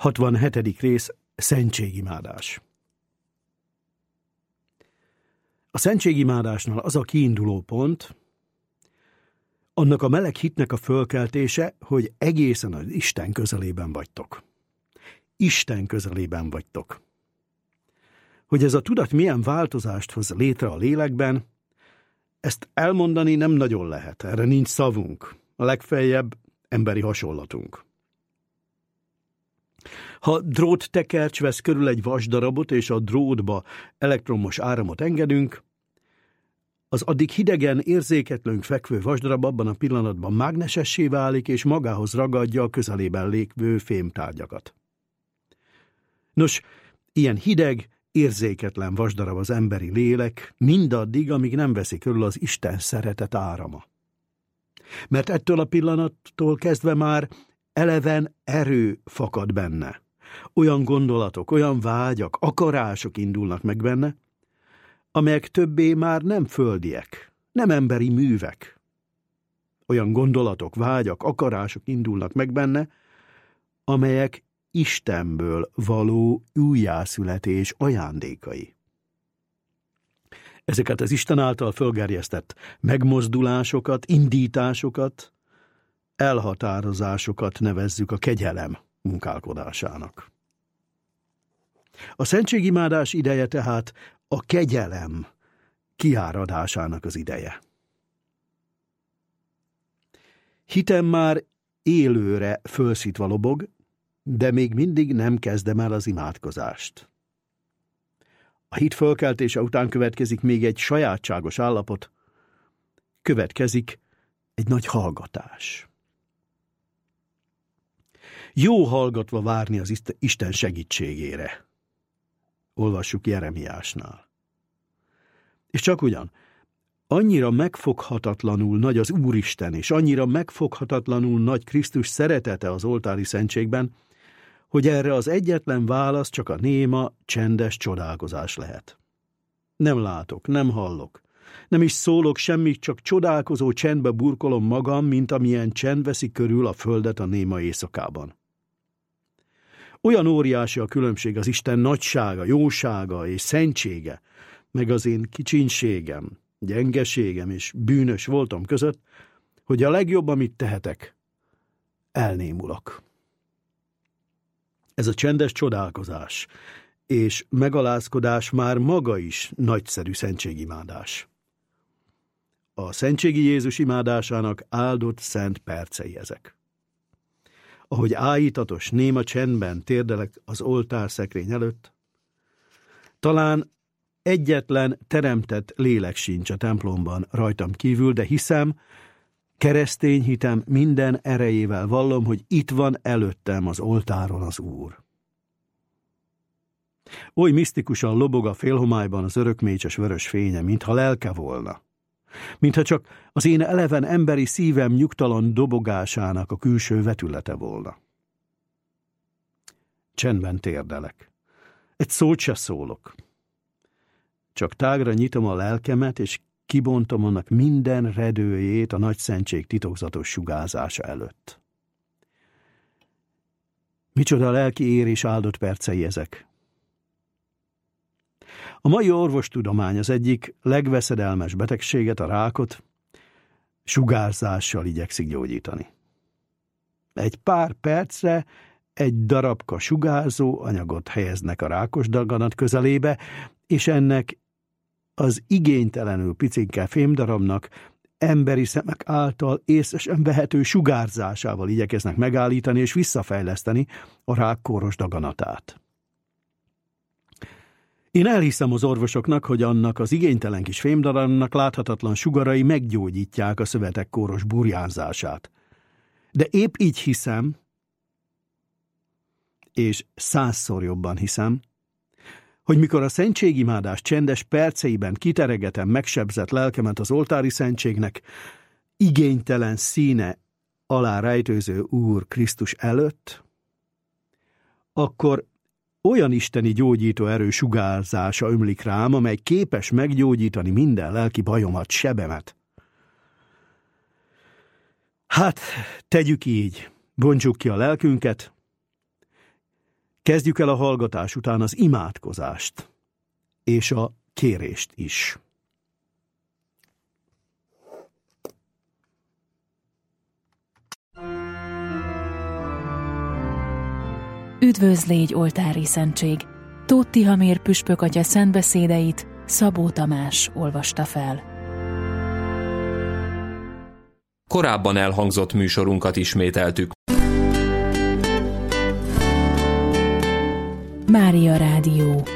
67. rész Szentségimádás. A szentségimádásnál az a kiinduló pont, annak a meleg hitnek a fölkeltése, hogy egészen az Isten közelében vagytok. Isten közelében vagytok. Hogy ez a tudat milyen változást hoz létre a lélekben, ezt elmondani nem nagyon lehet, erre nincs szavunk, a legfeljebb emberi hasonlatunk. Ha dróttekercs vesz körül egy vasdarabot, és a drótba elektromos áramot engedünk, az addig hidegen, érzéketlenül fekvő vasdarab abban a pillanatban mágnesessé válik, és magához ragadja a közelében lévő fémtárgyakat. Nos, ilyen hideg, érzéketlen vasdarab az emberi lélek, mindaddig, amíg nem veszi körül az Isten szeretet árama. Mert ettől a pillanattól kezdve már eleven erő fakad benne. Olyan gondolatok, olyan vágyak, akarások indulnak meg benne, amelyek többé már nem földiek, nem emberi művek. Olyan gondolatok, vágyak, akarások indulnak meg benne, amelyek Istenből való újjászületés ajándékai. Ezeket az Isten által fölgerjesztett megmozdulásokat, indításokat, elhatározásokat nevezzük a kegyelem munkálkodásának. A szentségimádás ideje tehát a kegyelem kiáradásának az ideje. Hitem már élőre fölszítva lobog, de még mindig nem kezdem el az imádkozást. A hit fölkeltése után következik még egy sajátságos állapot, következik egy nagy hallgatás. Jó hallgatva várni az Isten segítségére. Olvassuk Jeremiásnál. És csak ugyan, annyira megfoghatatlanul nagy az Úristen, és annyira megfoghatatlanul nagy Krisztus szeretete az oltári szentségben, hogy erre az egyetlen válasz csak a néma, csendes csodálkozás lehet. Nem látok, nem hallok, nem is szólok semmit, csak csodálkozó csendbe burkolom magam, mint amilyen csend veszi körül a földet a néma éjszakában. Olyan óriási a különbség az Isten nagysága, jósága és szentsége, meg az én kicsinségem, gyengeségem és bűnös voltam között, hogy a legjobb, amit tehetek, elnémulok. Ez a csendes csodálkozás és megalázkodás már maga is nagyszerű szentségimádás. A szentségi Jézus imádásának áldott szent percei ezek. Ahogy áhítatos, néma csendben térdelek az oltárszekrény előtt, talán egyetlen teremtett lélek sincs a templomban rajtam kívül, de hiszem, keresztény hitem minden erejével vallom, hogy itt van előttem az oltáron az Úr. Oly misztikusan lobog a félhomályban az örökmécses vörös fénye, mintha lelke volna. Mintha csak az én eleven emberi szívem nyugtalan dobogásának a külső vetülete volna. Csendben térdelek. Egy szót se szólok. Csak tágra nyitom a lelkemet, és kibontom annak minden redőjét a nagy szentség titokzatos sugárzása előtt. Micsoda lelki ér és áldott percei ezek. A mai orvostudomány az egyik legveszedelmes betegséget, a rákot, sugárzással igyekszik gyógyítani. Egy pár percre egy darabka sugárzó anyagot helyeznek a rákos daganat közelébe, és ennek az igénytelenül picinke fémdarabnak emberi szemek által észresen vehető sugárzásával igyekeznek megállítani és visszafejleszteni a rák kóros daganatát. Én elhiszem az orvosoknak, hogy annak az igénytelen kis fémdarabnak láthatatlan sugarai meggyógyítják a szövetek kóros burjánzását. De épp így hiszem, és 100-szor jobban hiszem, hogy mikor a szentségimádás csendes perceiben kiteregetem megsebzett lelkemet az oltári szentségnek, igénytelen színe alá rejtőző Úr Krisztus előtt, akkor olyan isteni gyógyító erő sugárzása ömlik rám, amely képes meggyógyítani minden lelki bajomat, sebemet. Hát, tegyük így, bontsuk ki a lelkünket, Kezdjük el a hallgatás után az imádkozást, és a kérést is. Üdvözl légy, oltári szentség! Tóth Tihamér püspök atya szentbeszédeit Szabó Tamás olvasta fel. Korábban elhangzott műsorunkat ismételtük. Mária Rádió.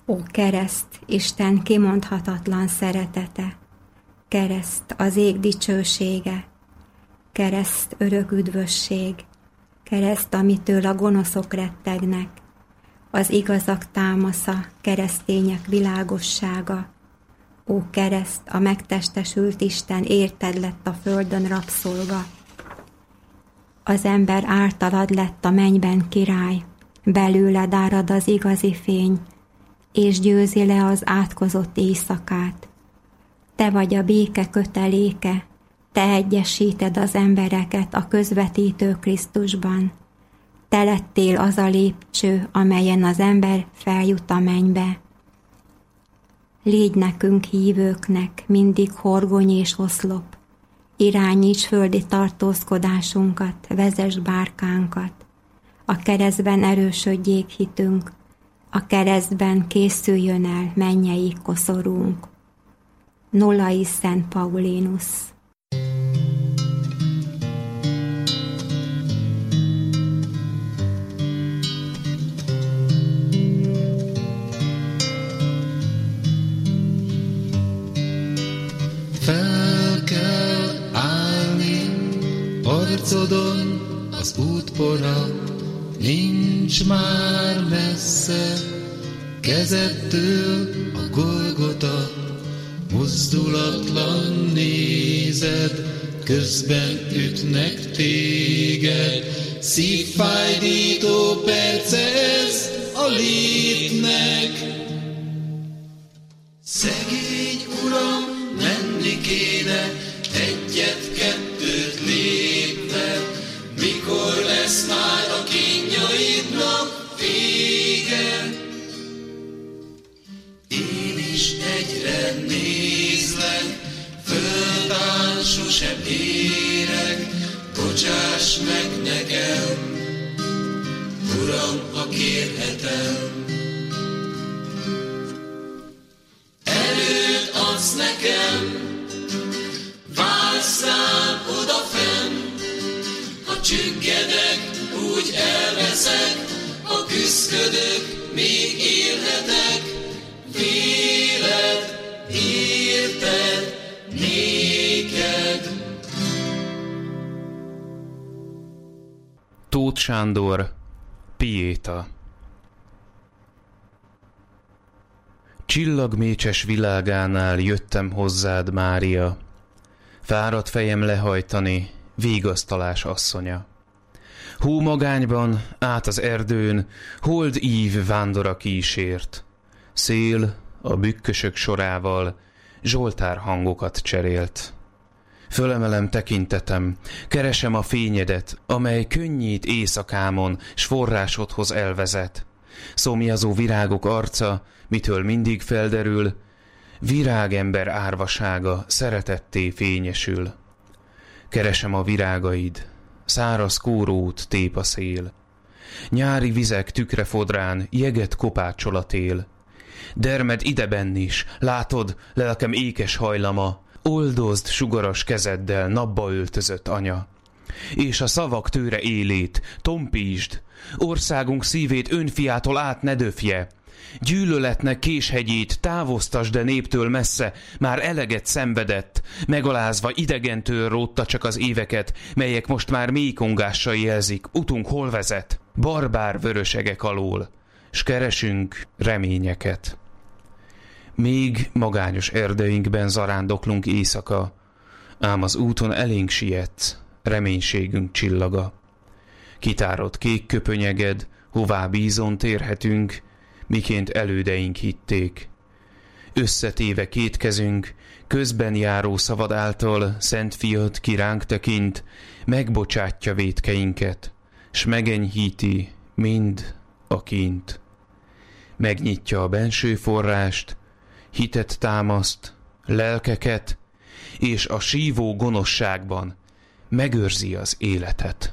Ó kereszt, Isten kimondhatatlan szeretete, kereszt az ég dicsősége, kereszt örök üdvösség, kereszt, amitől a gonoszok rettegnek, az igazak támasza, keresztények világossága. Ó kereszt, a megtestesült Isten érted lett a földön rabszolga. Az ember általad lett a mennyben király, belőled árad az igazi fény, és győzi le az átkozott éjszakát. Te vagy a béke köteléke, te egyesíted az embereket a közvetítő Krisztusban. Te lettél az a lépcső, amelyen az ember feljut a mennybe. Légy nekünk hívőknek mindig horgony és oszlop, irányíts földi tartózkodásunkat, vezess bárkánkat. A keresztben erősödjék hitünk, a keresztben készüljön el mennyei koszorúnk. Nolai Szent Paulinus. Fel kell állni, arcodon az útpora, nincs már messze, kezedtől a Golgota, mozdulatlan nézed, közben ütnek téged, szívfájdító perce ez a létnek. Szegény Uram, menni kéne, egyet-kettőt lépve, mikor lesz már a kínjaidnak vége? Én is egyre nézlek, földán sosem érek, bocsáss meg nekem, Uram, ha kérhetem. Erőt adsz nekem, vársz rám odafenn, ha csüggedek, úgy elveszek, ha küszködök, még élhetek, véled, érted, néked. Tóth Sándor, Piéta. Csillagmécses világánál jöttem hozzád, Mária, fáradt fejem lehajtani, vigasztalás asszonya. Hómagányban, át az erdőn, hold ív vándora kísért. Szél a bükkösök sorával zsoltár hangokat cserélt. Fölemelem tekintetem, keresem a fényedet, amely könnyít éjszakámon, s forrásodhoz elvezet. Szomjazó virágok arca, mitől mindig felderül, virágember árvasága szeretetté fényesül. Keresem a virágaid, száraz kórót tép a szél. Nyári vizek tükrefodrán jeget kopácsol a tél. Dermed idebenn is, látod, lelkem ékes hajlama, oldozd sugaras kezeddel napba öltözött anya. És a szavak tőre élét, tompítsd, országunk szívét önfiától át ne döfje. Gyűlöletnek késhegyét távoztasd, de néptől messze, már eleget szenvedett, megalázva idegentől rótta csak az éveket, melyek most már mélykongással jelzik, utunk hol vezet, barbár vörösegek alól, s keresünk reményeket. Még magányos erdeinkben zarándoklunk éjszaka, ám az úton elénk siet, reménységünk csillaga. Kitárott kék köpönyeged, hová bízon térhetünk, miként elődeink hitték. Összetéve két kezünk, közben járó szavad által Szent Fiad ki ránk tekint, megbocsátja vétkeinket, s megenyhíti mind a kint. Megnyitja a benső forrást, hitet támaszt, lelkeket, és a sívó gonoszságban megőrzi az életet.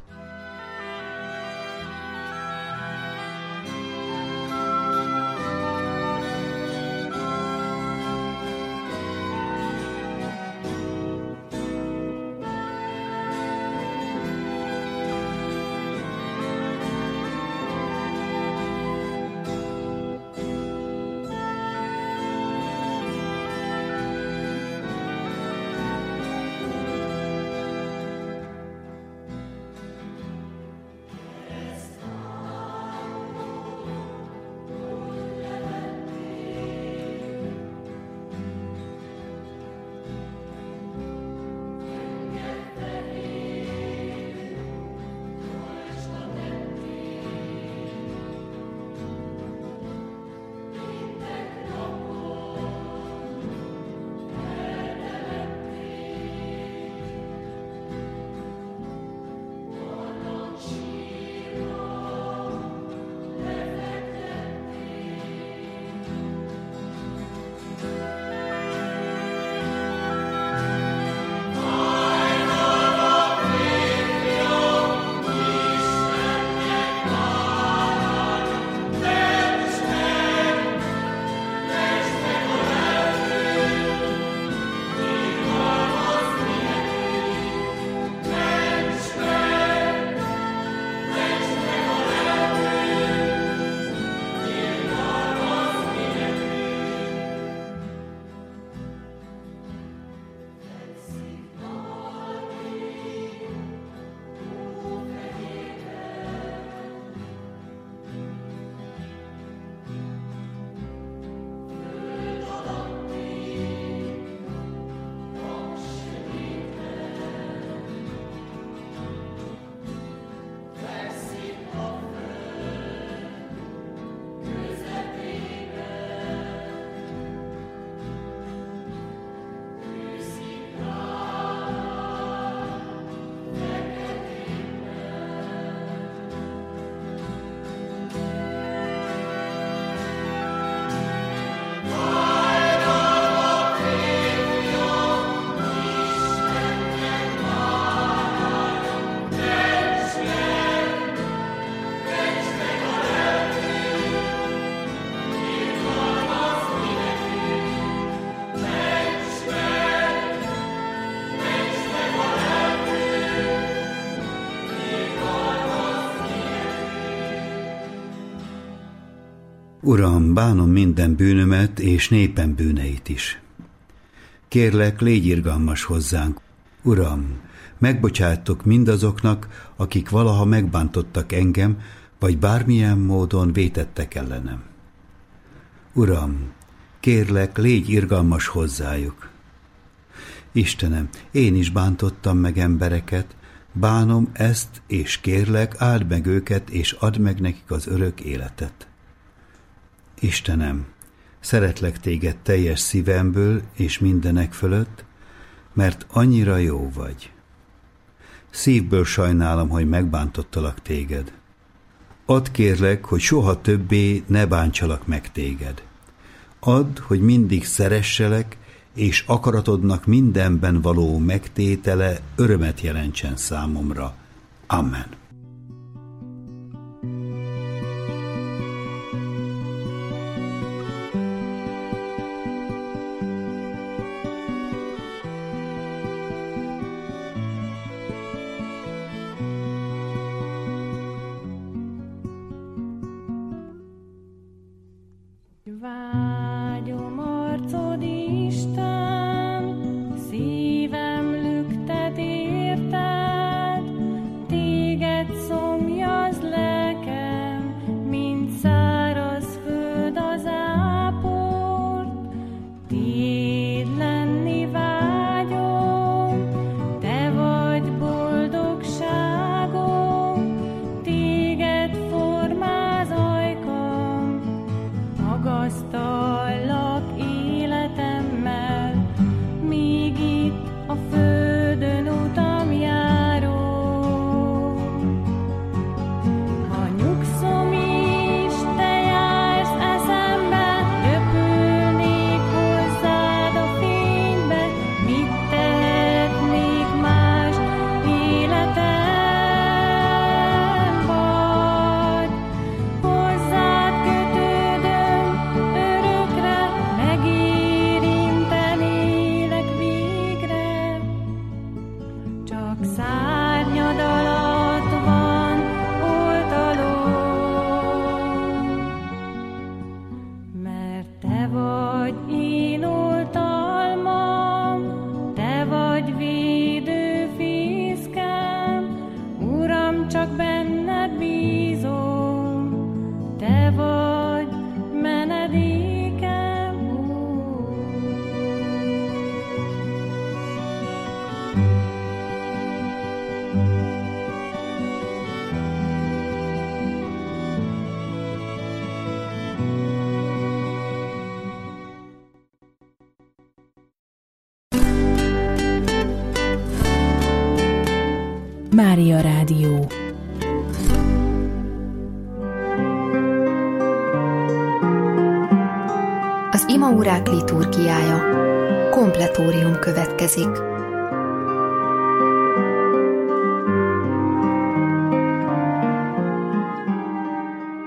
Uram, bánom minden bűnömet és népem bűneit is. Kérlek, légy irgalmas hozzánk. Uram, megbocsátok mindazoknak, akik valaha megbántottak engem, vagy bármilyen módon vétettek ellenem. Uram, kérlek, légy irgalmas hozzájuk. Istenem, én is bántottam meg embereket, bánom ezt, és kérlek, áld meg őket, és add meg nekik az örök életet. Istenem, szeretlek téged teljes szívemből és mindenek fölött, mert annyira jó vagy. Szívből sajnálom, hogy megbántottalak téged. Add kérlek, hogy soha többé ne bántsalak meg téged. Add, hogy mindig szeresselek, és akaratodnak mindenben való megtétele örömet jelentsen számomra. Amen. Vágyom arcod, Isten, szívem lüktet érted, téged szomjaz lelkem, mint száraz föld az áport. Tiéd lenni vágyom, te vagy boldogságom, téged formáz ajkam, magasztallak életemmel, míg itt a földön utam járó. Ha nyugszom is, te jársz eszembe, röpülnék hozzád a fénybe, mit tehetnék más, életem vagy. Hozzád kötődöm örökre, megérintenélek végre. Csak szárnyad alatt van oltalom, mert te vagy én oltalmam, te vagy védőfészkem. Uram, csak benned bízom, te vagy menedékem. Mária Rádió. Az imaórák liturgiája. Kompletórium következik.